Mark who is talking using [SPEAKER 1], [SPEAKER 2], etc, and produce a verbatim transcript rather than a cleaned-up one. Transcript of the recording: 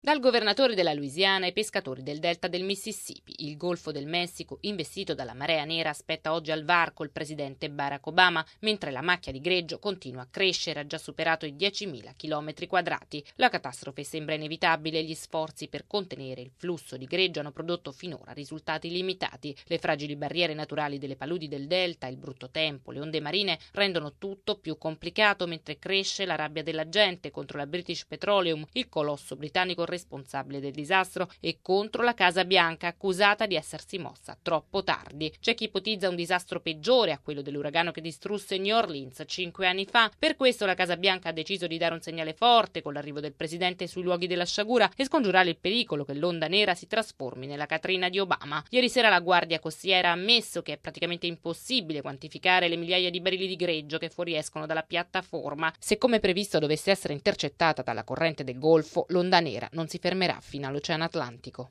[SPEAKER 1] Dal governatore della Louisiana ai pescatori del delta del Mississippi, il Golfo del Messico, investito dalla marea nera, aspetta oggi al varco il presidente Barack Obama, mentre la macchia di greggio continua a crescere, ha già superato i diecimila chilometri quadrati. La catastrofe sembra inevitabile e gli sforzi per contenere il flusso di greggio hanno prodotto finora risultati limitati. Le fragili barriere naturali delle paludi del delta, il brutto tempo, le onde marine rendono tutto più complicato, mentre cresce la rabbia della gente contro la British Petroleum, il colosso britannico responsabile del disastro, e contro la Casa Bianca, accusata di essersi mossa troppo tardi. C'è chi ipotizza un disastro peggiore a quello dell'uragano che distrusse New Orleans cinque anni fa. Per questo la Casa Bianca ha deciso di dare un segnale forte con l'arrivo del presidente sui luoghi della sciagura e scongiurare il pericolo che l'onda nera si trasformi nella Katrina di Obama. Ieri sera la Guardia Costiera ha ammesso che è praticamente impossibile quantificare le migliaia di barili di greggio che fuoriescono dalla piattaforma. Se come previsto dovesse essere intercettata dalla corrente del Golfo, l'onda nera non si fermerà fino all'Oceano Atlantico.